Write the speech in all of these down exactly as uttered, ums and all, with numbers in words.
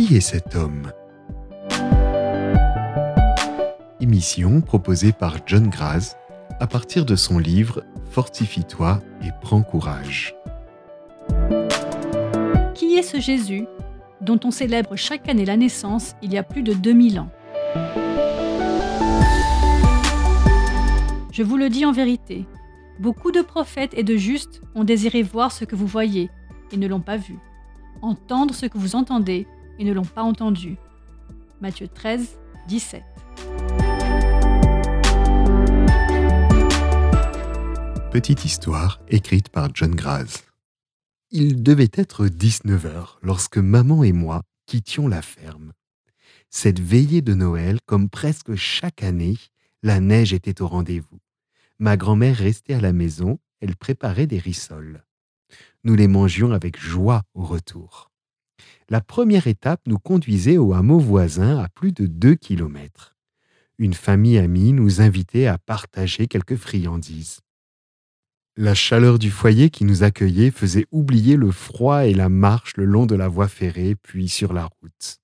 Qui est cet homme ? Émission proposée par John Graz à partir de son livre « Fortifie-toi et prends courage ». Qui est ce Jésus dont on célèbre chaque année la naissance il y a plus de deux mille ans ? Je vous le dis en vérité, beaucoup de prophètes et de justes ont désiré voir ce que vous voyez et ne l'ont pas vu, entendre ce que vous entendez et ne l'ont pas entendu. Matthieu treize, dix-sept. Petite histoire écrite par John Graz. Il devait être dix-neuf heures lorsque maman et moi quittions la ferme. Cette veillée de Noël, comme presque chaque année, la neige était au rendez-vous. Ma grand-mère restait à la maison, elle préparait des rissoles. Nous les mangions avec joie au retour. La première étape nous conduisait au hameau voisin à plus de deux kilomètres. Une famille amie nous invitait à partager quelques friandises. La chaleur du foyer qui nous accueillait faisait oublier le froid et la marche le long de la voie ferrée, puis sur la route.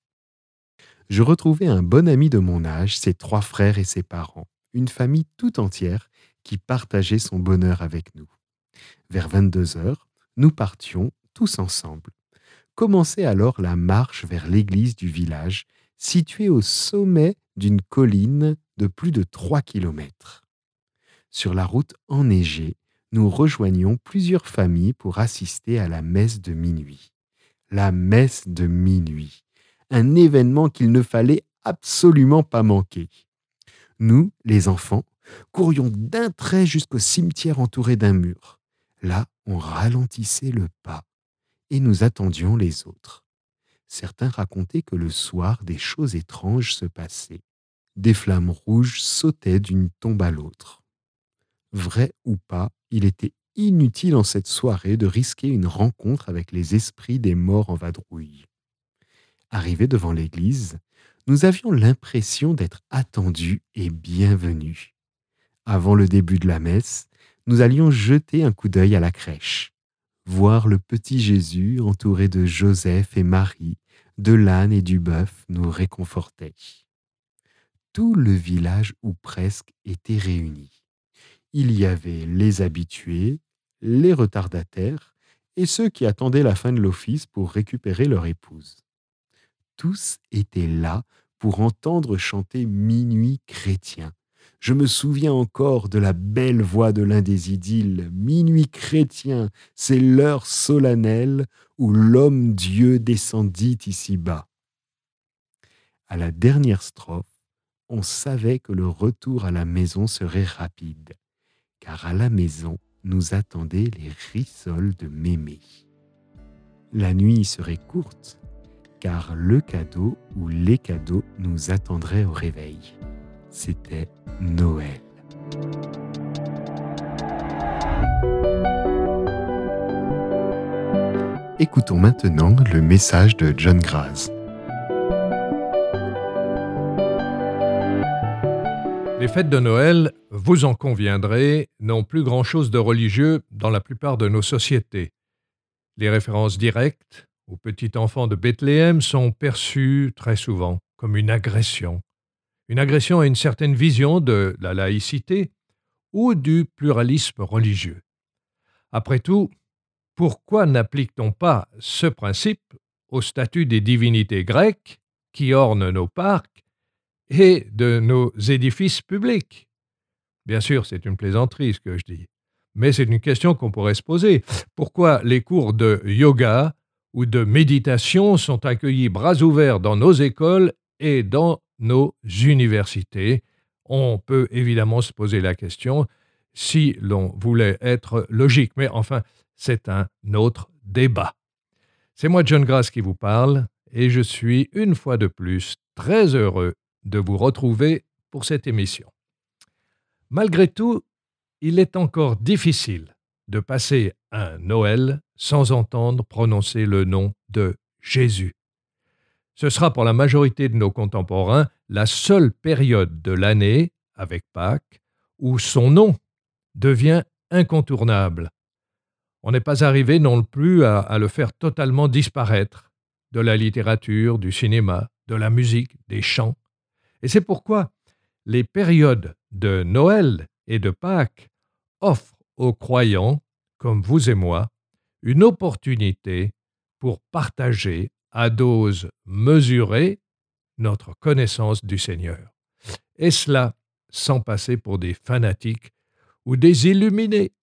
Je retrouvais un bon ami de mon âge, ses trois frères et ses parents, une famille tout entière qui partageait son bonheur avec nous. Vers vingt-deux heures, nous partions tous ensemble. Commençait alors la marche vers l'église du village, située au sommet d'une colline de plus de trois kilomètres. Sur la route enneigée, nous rejoignions plusieurs familles pour assister à la messe de minuit. La messe de minuit, un événement qu'il ne fallait absolument pas manquer. Nous, les enfants, courions d'un trait jusqu'au cimetière entouré d'un mur. Là, on ralentissait le pas et nous attendions les autres. Certains racontaient que le soir, des choses étranges se passaient. Des flammes rouges sautaient d'une tombe à l'autre. Vrai ou pas, il était inutile en cette soirée de risquer une rencontre avec les esprits des morts en vadrouille. Arrivés devant l'église, nous avions l'impression d'être attendus et bienvenus. Avant le début de la messe, nous allions jeter un coup d'œil à la crèche. Voir le petit Jésus entouré de Joseph et Marie, de l'âne et du bœuf nous réconfortait. Tout le village ou presque était réuni. Il y avait les habitués, les retardataires et ceux qui attendaient la fin de l'office pour récupérer leur épouse. Tous étaient là pour entendre chanter Minuit chrétien. Je me souviens encore de la belle voix de l'un des idylles. Minuit chrétien, c'est l'heure solennelle où l'homme-dieu descendit ici-bas. À la dernière strophe, on savait que le retour à la maison serait rapide, car à la maison nous attendaient les rissoles de Mémé. La nuit serait courte, car le cadeau ou les cadeaux nous attendraient au réveil. C'était Noël. Écoutons maintenant le message de John Graz. Les fêtes de Noël, vous en conviendrez, n'ont plus grand-chose de religieux dans la plupart de nos sociétés. Les références directes au petit enfant de Bethléem sont perçues très souvent comme une agression. Une agression à une certaine vision de la laïcité ou du pluralisme religieux. Après tout, pourquoi n'applique-t-on pas ce principe au statut des divinités grecques qui ornent nos parcs et de nos édifices publics? Bien sûr, c'est une plaisanterie ce que je dis, mais c'est une question qu'on pourrait se poser. Pourquoi les cours de yoga ou de méditation sont accueillis bras ouverts dans nos écoles et dans nos universités? On peut évidemment se poser la question si l'on voulait être logique, mais enfin, c'est un autre débat. C'est moi, John Graz, qui vous parle, et je suis une fois de plus très heureux de vous retrouver pour cette émission. Malgré tout, il est encore difficile de passer un Noël sans entendre prononcer le nom de Jésus. Ce sera pour la majorité de nos contemporains la seule période de l'année, avec Pâques, où son nom devient incontournable. On n'est pas arrivé non plus à, à le faire totalement disparaître. de la littérature, du cinéma, de la musique, des chants. Et c'est pourquoi les périodes de Noël et de Pâques offrent aux croyants, comme vous et moi, une opportunité pour partager à dose mesurée notre connaissance du Seigneur. Et cela sans passer pour des fanatiques ou des illuminés.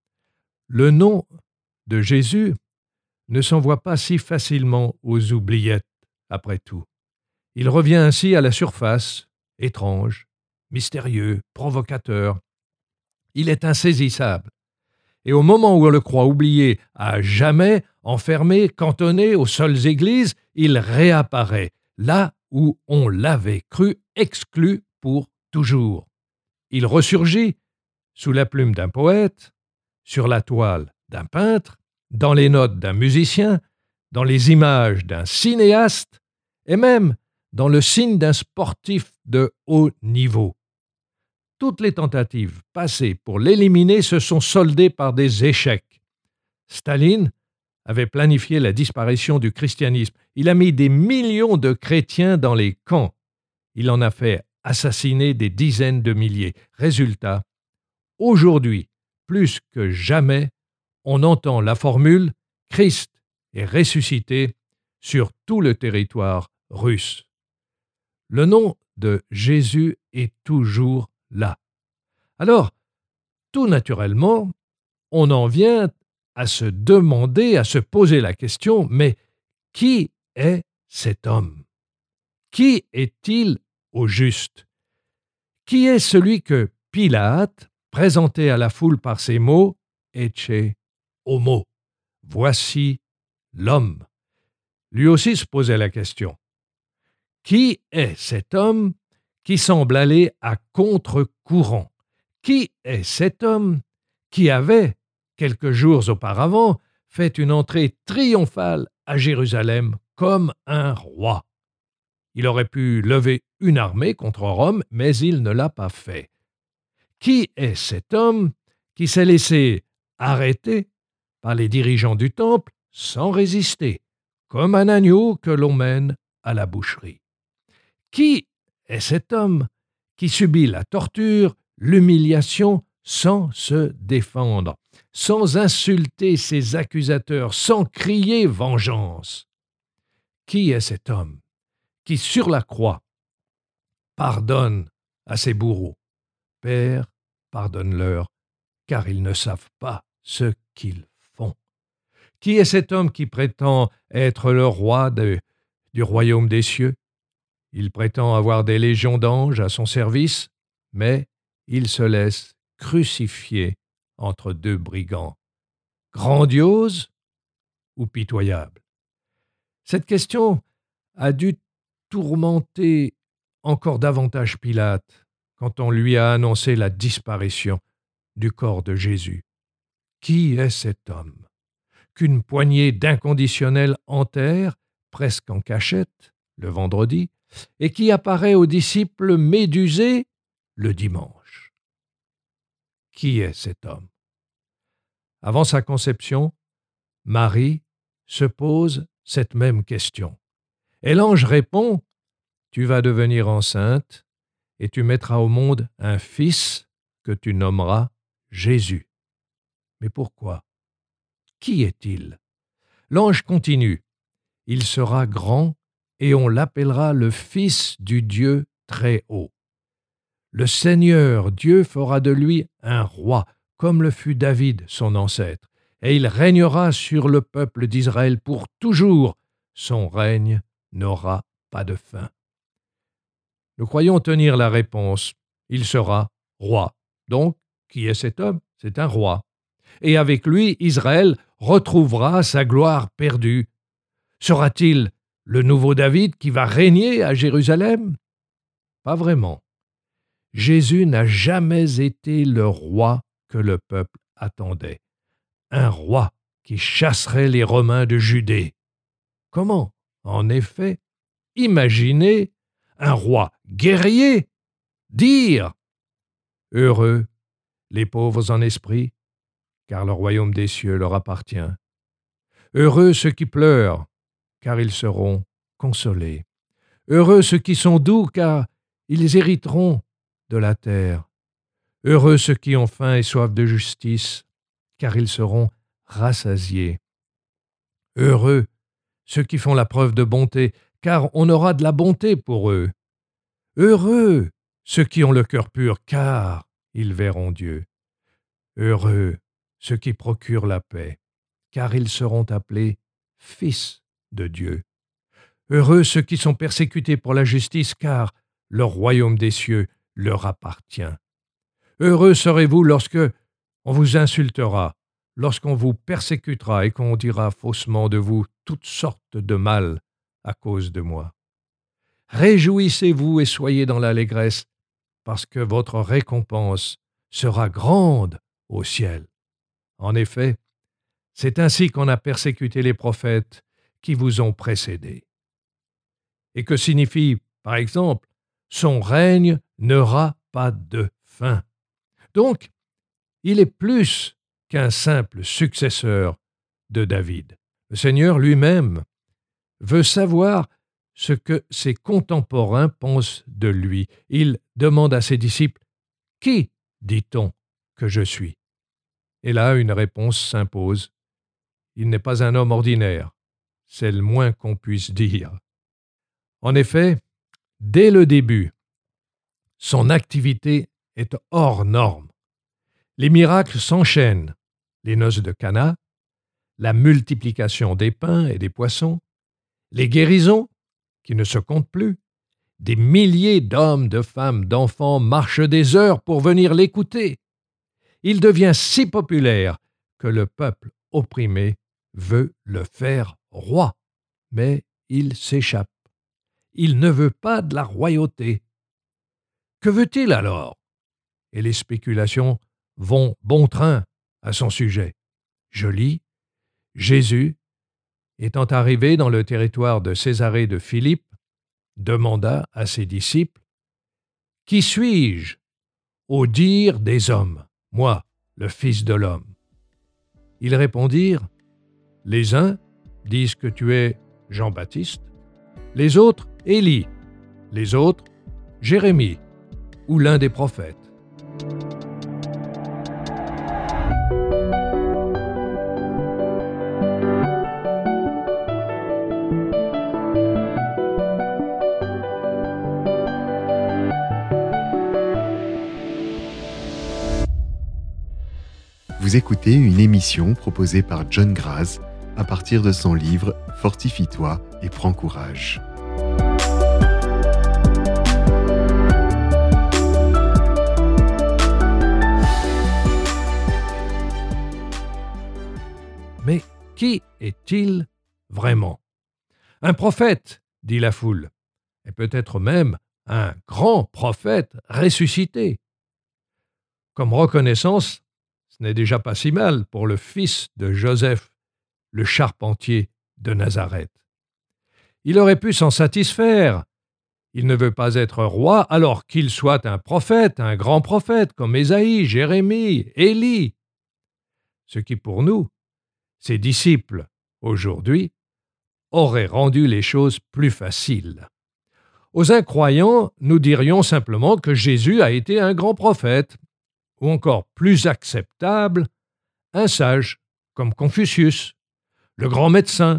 Le nom de Jésus ne s'envoie pas si facilement aux oubliettes, après tout. Il revient ainsi à la surface, étrange, mystérieux, provocateur. Il est insaisissable. Et au moment où on le croit oublié à jamais, enfermé, cantonné aux seules églises, il réapparaît, là où on l'avait cru exclu pour toujours. Il ressurgit sous la plume d'un poète, sur la toile d'un peintre, dans les notes d'un musicien, dans les images d'un cinéaste, et même dans le signe d'un sportif de haut niveau. Toutes les tentatives passées pour l'éliminer se sont soldées par des échecs. Staline avait planifié la disparition du christianisme. Il a mis des millions de chrétiens dans les camps. Il en a fait assassiner des dizaines de milliers. Résultat, aujourd'hui, plus que jamais, on entend la formule « Christ est ressuscité » sur tout le territoire russe. Le nom de Jésus est toujours là. Alors, tout naturellement, on en vient à se demander, à se poser la question, mais qui est cet homme? Qui est-il au juste? Qui est celui que Pilate présentait à la foule par ces mots « Ecce homo » ? Voici l'homme. Lui aussi se posait la question. Qui est cet homme qui semble aller à contre-courant? Qui est cet homme qui avait, quelques jours auparavant, fait une entrée triomphale à Jérusalem comme un roi? Il aurait pu lever une armée contre Rome, mais il ne l'a pas fait. Qui est cet homme qui s'est laissé arrêter par les dirigeants du temple sans résister, comme un agneau que l'on mène à la boucherie? Qui est cet homme qui subit la torture, l'humiliation sans se défendre, sans insulter ses accusateurs, sans crier vengeance? Qui est cet homme qui, sur la croix, pardonne à ses bourreaux? Père, pardonne-leur, car ils ne savent pas ce qu'ils font. Qui est cet homme qui prétend être le roi de, du royaume des cieux? Il prétend avoir des légions d'anges à son service, mais il se laisse crucifier entre deux brigands. Grandiose ou pitoyable? Cette question a dû tourmenter encore davantage Pilate quand on lui a annoncé la disparition du corps de Jésus. Qui est cet homme qu'une poignée d'inconditionnels enterre, presque en cachette, le vendredi, et qui apparaît aux disciples médusés le dimanche? Qui est cet homme? Avant sa conception, Marie se pose cette même question. Et l'ange répond « Tu vas devenir enceinte et tu mettras au monde un fils que tu nommeras Jésus. » Mais pourquoi? Qui est-il? L'ange continue « Il sera grand et on l'appellera le Fils du Dieu Très-Haut. Le Seigneur Dieu fera de lui un roi, comme le fut David, son ancêtre, et il régnera sur le peuple d'Israël pour toujours. Son règne n'aura pas de fin. » Nous croyons tenir la réponse. Il sera roi. Donc, qui est cet homme? C'est un roi. Et avec lui, Israël retrouvera sa gloire perdue. Sera-t-il le nouveau David qui va régner à Jérusalem? Pas vraiment. Jésus n'a jamais été le roi que le peuple attendait. Un roi qui chasserait les Romains de Judée. Comment, en effet, imaginer un roi guerrier dire « Heureux les pauvres en esprit, car le royaume des cieux leur appartient. Heureux ceux qui pleurent, car ils seront consolés. Heureux ceux qui sont doux, car ils hériteront de la terre. Heureux ceux qui ont faim et soif de justice, car ils seront rassasiés. Heureux ceux qui font la preuve de bonté, car on aura de la bonté pour eux. Heureux ceux qui ont le cœur pur, car ils verront Dieu. Heureux ceux qui procurent la paix, car ils seront appelés fils de Dieu. Heureux ceux qui sont persécutés pour la justice, car le royaume des cieux leur appartient. Heureux serez-vous lorsque on vous insultera, lorsqu'on vous persécutera et qu'on dira faussement de vous toutes sortes de mal à cause de moi. Réjouissez-vous et soyez dans l'allégresse, parce que votre récompense sera grande au ciel. En effet, c'est ainsi qu'on a persécuté les prophètes qui vous ont précédés. Et que signifie, par exemple, son règne n'aura pas de fin. Donc, il est plus qu'un simple successeur de David. Le Seigneur lui-même veut savoir ce que ses contemporains pensent de lui. Il demande à ses disciples « Qui dit-on que je suis ?» Et là, une réponse s'impose. Il n'est pas un homme ordinaire, c'est le moins qu'on puisse dire. En effet, dès le début, son activité est hors norme. Les miracles s'enchaînent, les noces de Cana, la multiplication des pains et des poissons, les guérisons, qui ne se comptent plus, des milliers d'hommes, de femmes, d'enfants marchent des heures pour venir l'écouter. Il devient si populaire que le peuple opprimé veut le faire roi, mais il s'échappe. Il ne veut pas de la royauté. Que veut-il alors? Et les spéculations vont bon train à son sujet. Je lis, Jésus, étant arrivé dans le territoire de Césarée de Philippe, demanda à ses disciples, « Qui suis-je au dire des hommes, moi, le Fils de l'homme ?» Ils répondirent, « Les uns disent que tu es Jean-Baptiste, les autres Élie, les autres Jérémie ou l'un des prophètes. » Vous écoutez une émission proposée par John Graz à partir de son livre « Fortifie-toi et prends courage ». Mais qui est-il vraiment? Un prophète, dit la foule, et peut-être même un grand prophète ressuscité. Comme reconnaissance, ce n'est déjà pas si mal pour le fils de Joseph, le charpentier de Nazareth. Il aurait pu s'en satisfaire. Il ne veut pas être roi alors qu'il soit un prophète, un grand prophète comme Ésaïe, Jérémie, Élie. Ce qui pour nous, ses disciples, aujourd'hui, aurait rendu les choses plus faciles. Aux incroyants, nous dirions simplement que Jésus a été un grand prophète, ou encore plus acceptable, un sage, comme Confucius, le grand médecin,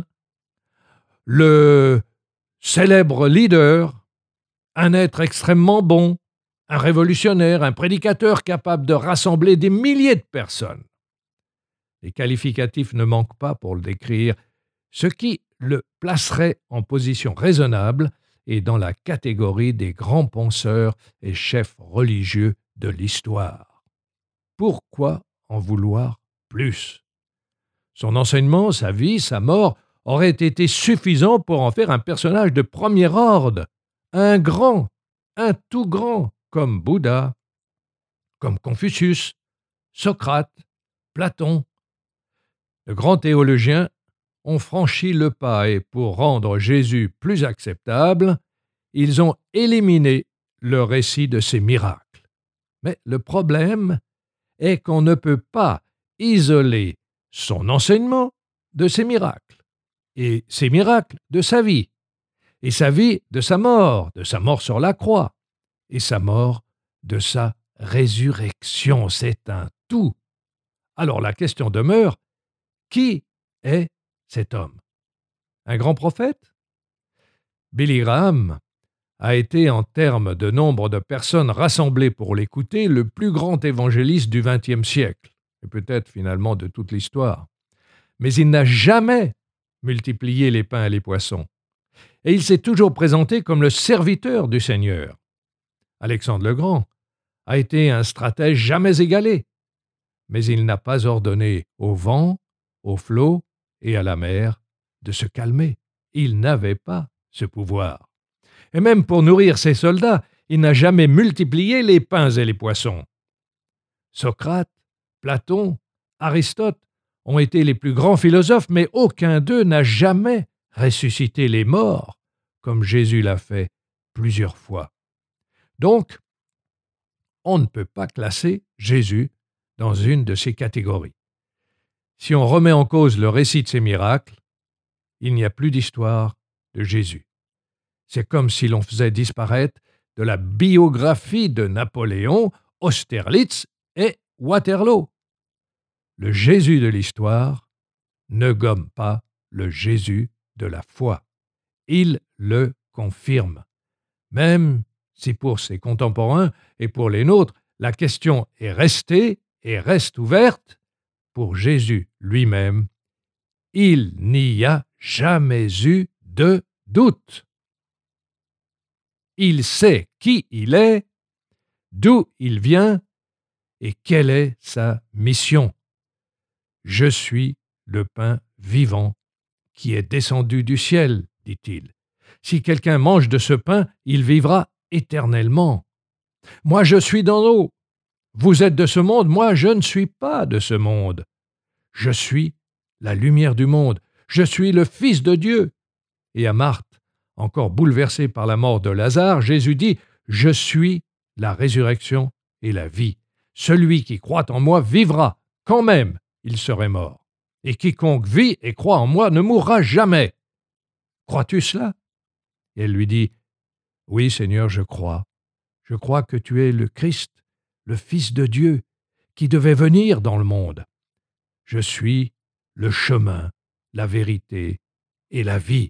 le célèbre leader, un être extrêmement bon, un révolutionnaire, un prédicateur capable de rassembler des milliers de personnes. Les qualificatifs ne manquent pas pour le décrire, ce qui le placerait en position raisonnable et dans la catégorie des grands penseurs et chefs religieux de l'histoire. Pourquoi en vouloir plus? Son enseignement, sa vie, sa mort auraient été suffisants pour en faire un personnage de premier ordre, un grand, un tout grand, comme Bouddha, comme Confucius, Socrate, Platon. De grands théologiens ont franchi le pas et pour rendre Jésus plus acceptable, ils ont éliminé le récit de ses miracles. Mais le problème est qu'on ne peut pas isoler son enseignement de ses miracles. et ses miracles de sa vie, et sa vie de sa mort, de sa mort sur la croix, et sa mort de sa résurrection. C'est un tout. Alors la question demeure, qui est cet homme? Un grand prophète? Billy Graham a été, en termes de nombre de personnes rassemblées pour l'écouter, le plus grand évangéliste du vingtième siècle, et peut-être finalement de toute l'histoire. Mais il n'a jamais multiplié les pains et les poissons. Et il s'est toujours présenté comme le serviteur du Seigneur. Alexandre le Grand a été un stratège jamais égalé, mais il n'a pas ordonné au vent, aux flots et à la mer de se calmer. Il n'avait pas ce pouvoir. Et même pour nourrir ses soldats, il n'a jamais multiplié les pains et les poissons. Socrate, Platon, Aristote ont été les plus grands philosophes, mais aucun d'eux n'a jamais ressuscité les morts, comme Jésus l'a fait plusieurs fois. Donc, on ne peut pas classer Jésus dans une de ces catégories. Si on remet en cause le récit de ses miracles, il n'y a plus d'histoire de Jésus. C'est comme si l'on faisait disparaître de la biographie de Napoléon, Austerlitz et Waterloo. Le Jésus de l'histoire ne gomme pas le Jésus de la foi. Il le confirme. Même si pour ses contemporains et pour les nôtres, la question est restée et reste ouverte, pour Jésus lui-même, il n'y a jamais eu de doute. Il sait qui il est, d'où il vient et quelle est sa mission. Je suis le pain vivant qui est descendu du ciel, dit-il. Si quelqu'un mange de ce pain, il vivra éternellement. Moi, je suis dans l'eau. Vous êtes de ce monde, moi, je ne suis pas de ce monde. Je suis la lumière du monde. Je suis le Fils de Dieu. Et à Marthe, encore bouleversée par la mort de Lazare, Jésus dit « Je suis la résurrection et la vie. Celui qui croit en moi vivra, quand même il serait mort. Et quiconque vit et croit en moi ne mourra jamais. Crois-tu cela ?» Et elle lui dit « Oui, Seigneur, je crois. Je crois que tu es le Christ, le Fils de Dieu, qui devait venir dans le monde. Je suis le chemin, la vérité et la vie.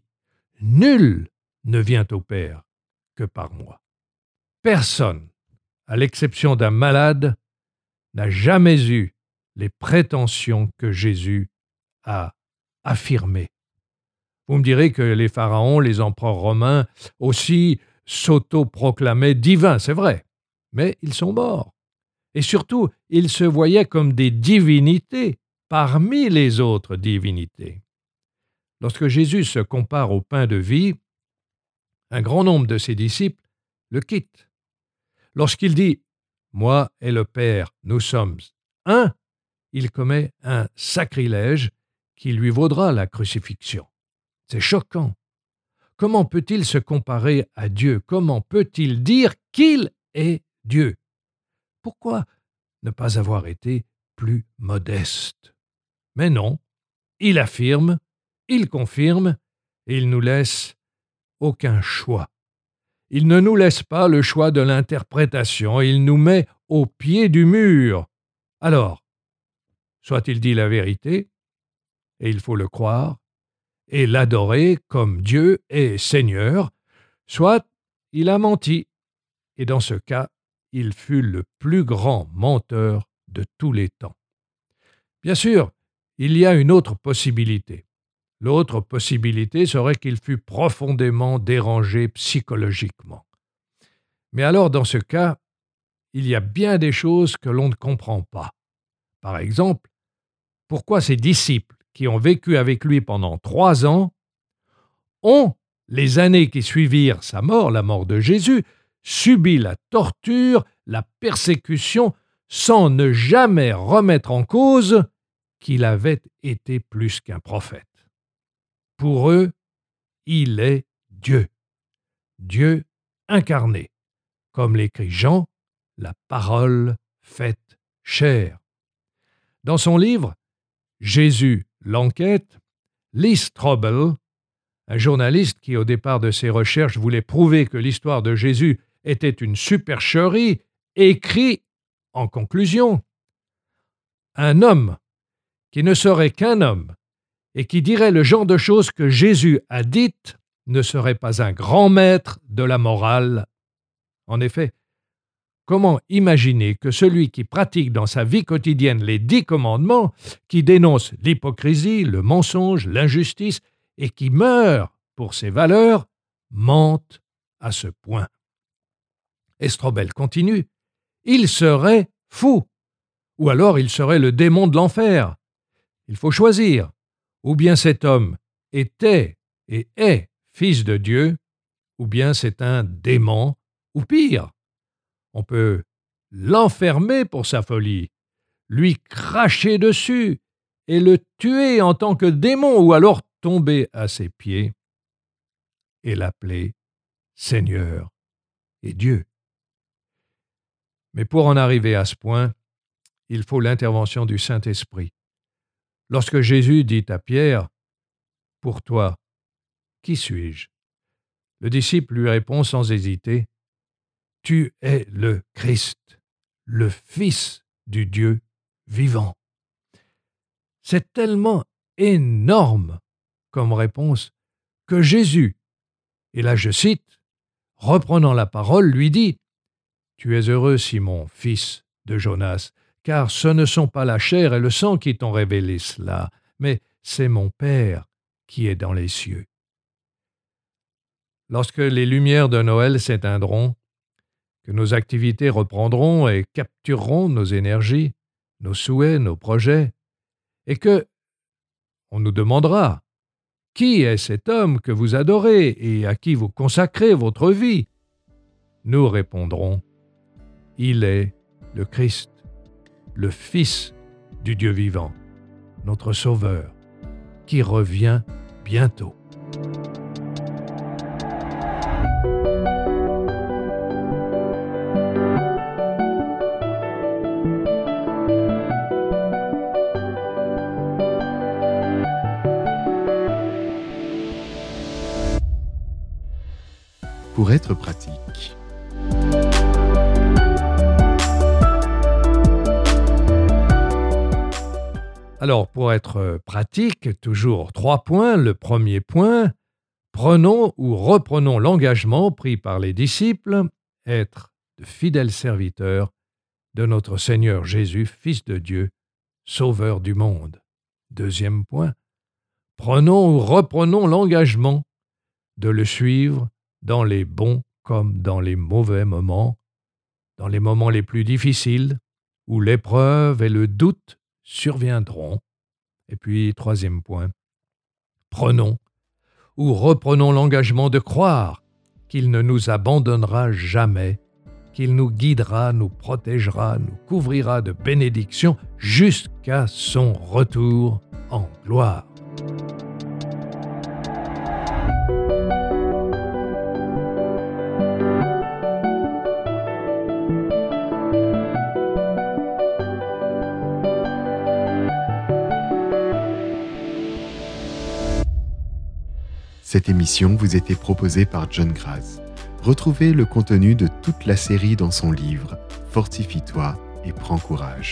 Nul ne vient au Père que par moi. » Personne, à l'exception d'un malade, n'a jamais eu les prétentions que Jésus a affirmées. Vous me direz que les pharaons, les empereurs romains aussi s'auto-proclamaient divins, c'est vrai, mais ils sont morts. Et surtout, ils se voyaient comme des divinités parmi les autres divinités. Lorsque Jésus se compare au pain de vie, un grand nombre de ses disciples le quittent. Lorsqu'il dit « Moi et le Père, nous sommes un », il commet un sacrilège qui lui vaudra la crucifixion. C'est choquant. Comment peut-il se comparer à Dieu? Comment peut-il dire qu'il est Dieu? Pourquoi ne pas avoir été plus modeste? Mais non, il affirme, il confirme, et il nous laisse aucun choix. Il ne nous laisse pas le choix de l'interprétation, il nous met au pied du mur. Alors, soit il dit la vérité, et il faut le croire, et l'adorer comme Dieu et Seigneur, soit il a menti, et dans ce cas, il fut le plus grand menteur de tous les temps. Bien sûr, il y a une autre possibilité. L'autre possibilité serait qu'il fût profondément dérangé psychologiquement. Mais alors, dans ce cas, il y a bien des choses que l'on ne comprend pas. Par exemple, pourquoi ses disciples, qui ont vécu avec lui pendant trois ans, ont, les années qui suivirent sa mort, la mort de Jésus, subi la torture, la persécution, sans ne jamais remettre en cause qu'il avait été plus qu'un prophète. Pour eux, il est Dieu, Dieu incarné, comme l'écrit Jean, la parole faite chair. Dans son livre « Jésus, l'enquête », Lee Strobel, un journaliste qui, au départ de ses recherches, voulait prouver que l'histoire de Jésus était une supercherie, écrit en conclusion « Un homme qui ne serait qu'un homme et qui dirait le genre de choses que Jésus a dites ne serait pas un grand maître de la morale. » En effet, comment imaginer que celui qui pratique dans sa vie quotidienne les dix commandements, qui dénonce l'hypocrisie, le mensonge, l'injustice, et qui meurt pour ses valeurs, mente à ce point? Et Strobel continue, « Il serait fou, ou alors il serait le démon de l'enfer. Il faut choisir, ou bien cet homme était et est fils de Dieu, ou bien c'est un démon, ou pire. On peut l'enfermer pour sa folie, lui cracher dessus et le tuer en tant que démon, ou alors tomber à ses pieds et l'appeler Seigneur et Dieu. » Mais pour en arriver à ce point, il faut l'intervention du Saint-Esprit. Lorsque Jésus dit à Pierre, « Pour toi, qui suis-je » le disciple lui répond sans hésiter, « Tu es le Christ, le Fils du Dieu vivant. » C'est tellement énorme comme réponse que Jésus, et là je cite, reprenant la parole, lui dit, « Tu es heureux, Simon, fils de Jonas, car ce ne sont pas la chair et le sang qui t'ont révélé cela, mais c'est mon Père qui est dans les cieux. » Lorsque les lumières de Noël s'éteindront, que nos activités reprendront et captureront nos énergies, nos souhaits, nos projets, et que on nous demandera « Qui est cet homme que vous adorez et à qui vous consacrez votre vie ?» Nous répondrons « Il est le Christ, le Fils du Dieu vivant, notre Sauveur, qui revient bientôt. » Pour être pratique. Alors, pour être pratique, toujours trois points. Le premier point, prenons ou reprenons l'engagement pris par les disciples, être de fidèles serviteurs de notre Seigneur Jésus, Fils de Dieu, Sauveur du monde. Deuxième point, prenons ou reprenons l'engagement de le suivre dans les bons comme dans les mauvais moments, dans les moments les plus difficiles, où l'épreuve et le doute surviendront. Et puis, troisième point, prenons ou reprenons l'engagement de croire qu'il ne nous abandonnera jamais, qu'il nous guidera, nous protégera, nous couvrira de bénédictions jusqu'à son retour en gloire. Cette émission vous était proposée par John Graz. Retrouvez le contenu de toute la série dans son livre « Fortifie-toi et prends courage ».